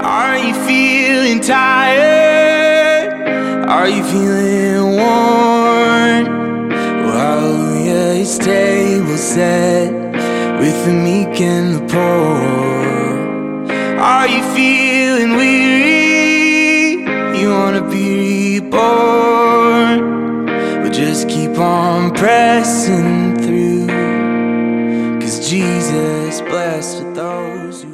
Are you feeling tired? Are you feeling worn? Well, hallelujah, his table set with the meek and the poor. Are you feeling weary? You wanna be reborn? Well, just keep on pressing through, 'cause Jesus blessed with those who